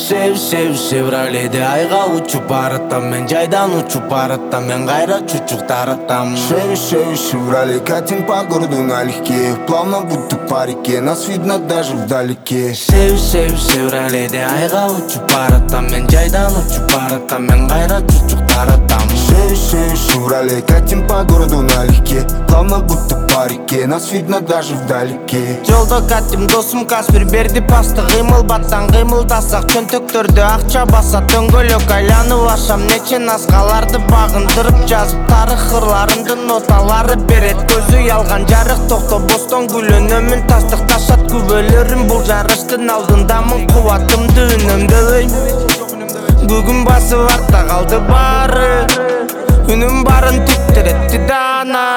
Сев Шевроледе айга учуп баратам, мен жайдан учуп баратам, мен кайра чучук таратам. Шевроле катим по городу налегке, плавно будто по реке, нас видно даже вдалеке. Сев Шевроледе айга учуп баратам, мен жайдан учуп баратам, мен кайра чучук таратам. Шевроле катим по городу налегке, плавно будто по реке, нас видно даже вдалеке. Жолдо катим досум Каспир берди пасты, кыймыл баттан кыймылдасак чөнтөктөрдө акча баса, дөңгөлөк айланып ашам нече наскаларды багындырып жазып, тарых ырларымды ноталары берет, көзү ялган жарык токто бостон гүлөнөмүн, тастык ташат күбөлөрүм, бул жарыштын алдындамын, кубатымды үнөмдөбөйм. Бүгүн басып артта калды баары, үнүм барын титиретти даана.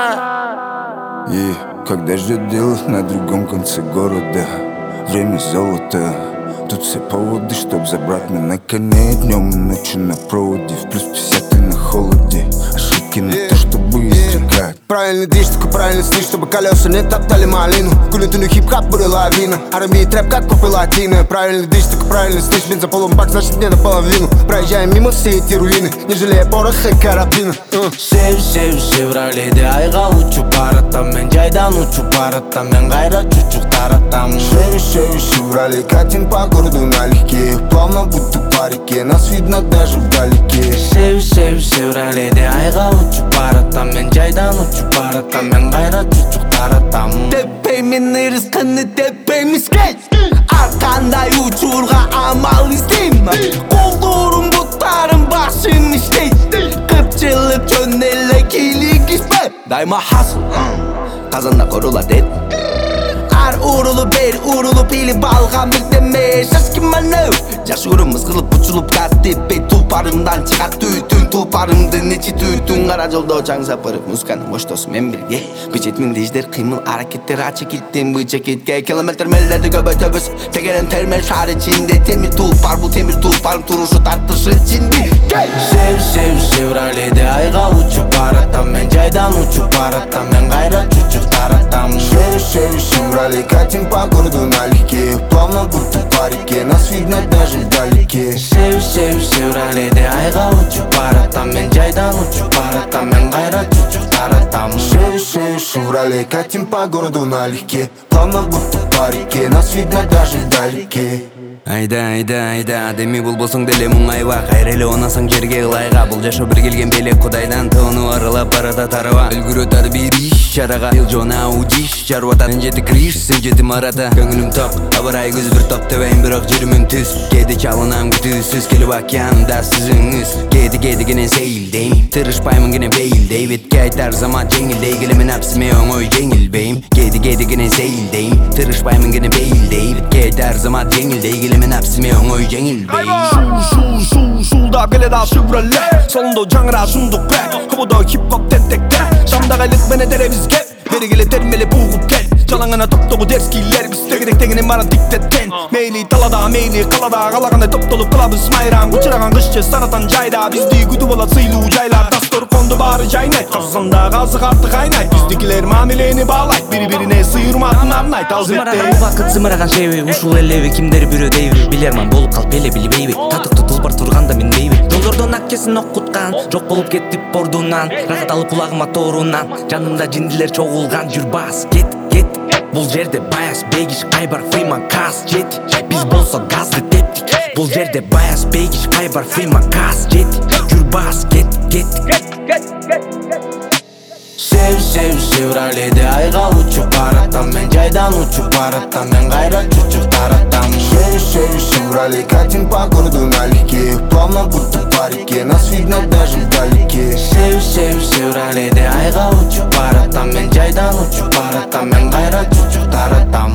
И когда ждет дело на другом конце города, время золото. Тут все поводы, чтоб забрать меня на коне, днем и ночью на проводе, в плюс 50 и на холоде. Ошибки на то, чтобы изрекать. Правильный движ, такой правильный стиль, чтобы колеса не топтали малину. Кулитину хип-хап буря лавина, R&B и трэп как попы латины. Правильный движ, такой правильный стиль, бензополом бак, значит не наполовину. Проезжаем мимо все эти руины, не жалея пороха и карабина. Сев Шевроледе айга учуп баратам, мен жайдан учуп баратам, мен кайра чучук таратам. Шевроле катим по городу налегке, плавно будто по реке, нас видно даже вдалеке. Сев Шевроледе айга учуп баратам, мен жайдан учуп баратам, мен кайра чучук таратам. Tepemin ırskını tepemiz geç, arkanday uçurga amal isteyim. Koldurum butlarım başım işte, kıpçılık çönelle kilik ispe. Daima hasıl, kazanda korula det. Ar urulu ber urulu pili balgam deme şaşkın manı. Yaşıyorum kılıp uçulup gaz tepe, tulparımdan çıkar tütün, tulparımdı neçi tütün. Kara jolda жаңса pırık muskanın boş dosымен birge. Bıçetmin dijder kıymıl hareketler açık ettim bu ceketke. Kilometre mellerde göbötöbüs, tekeren termel şar içinde. Temir tulpar bu temir tulparım turuşu tartışı içinde. Sev Şevrole'de ayga uçup baratam, men jaydan uçup baratam, men kayra çuçuk taratam. Шевроле катим по городу налегке, плавно будто по реке, нас видно даже вдалеке. Sev Şevrole'de ayga uçup baratam, men jaydan uçup baratam, men kayra çuçuk taratam. Шевроле катим по городу налегке, плавно будто по реке, нас видно даже вдалеке. Айда, деми болбосоң деле мұңайба, кайреле онасаң жерге ылайга. Бул жашоо бир келген белек кудайдан, тоону арылап барата тарыба. Үлгүрөтөр бир иш чарага, эл жона удиш жарбата. Мен жети криш, сен жети марата. Көңүлүм топ, абырай көз бир топ тебейин, бирок жүрүмүн түз. Кээде чалынам күтүүсүз, келип океанда сүзүңүз. Кээде кенен сейилдейм, тырышпаймын кенен бейилдей. Бетке айтар замат жеңилдей, келеме напсыме оңой жеңилбейм. Кээде кенен сейилдейм, тырышпаймын кенен бейилдей. Бетке айтар замат жеңилдей, мен әпсіме оңой жеңілбей. Шулдап келеді Шевроле, солында жаңыра жундық бәк. Құбыда хип-хоп тентекте, шамдағы әлік мені дәребізге. Бері келе термелі бұғып кел, жалаңына топтоғы дерскейлер. Біз тегірек тегінен барын тиктеткен. Мейлі талада, мейлі қалада, қалағандай топтолып қылабыз майрам. Құчыраған қышчы саратан жайда, бізді күді болады сыйлу жайлар. Тастыр қонды бары жайнай, қазында қазық артық айнай. Біздікілер мамилені бағлай, бірі-біріне сыйырматын арнай. Зымыраған уақыт зымыраған жейбе, ушул элеби кимдер бирөө дейби. Билерман болуп калып эле билбейби, татыктуу тулпар турганда минбейби. Жолдордон аккесин окуткан, жок болуп кеттип бордунан. Рахат алып кулагыма тоорунан, жанымда жиндилер чогулган. Жүрбас, кет. Бул жерде Баяс, Бегиш, Кайбар, Фриман, Каз жетти. Биз болсо газды тептик. Бул жерде Баяс, Бегиш, Кайбар, Фриман, Каз жетти. Жүрбас, кет. Sev Şevrole'de ayga uçup baratam, men jaydan uçup baratam, men kayra çuçuk taratam. Шевроле катим по городу налегке, плавно будто по реке, нас видно даже вдалеке. Sev Şevrole'de ayga uçup baratam, men jaydan uçup baratam, men kayra çuçuk taratam.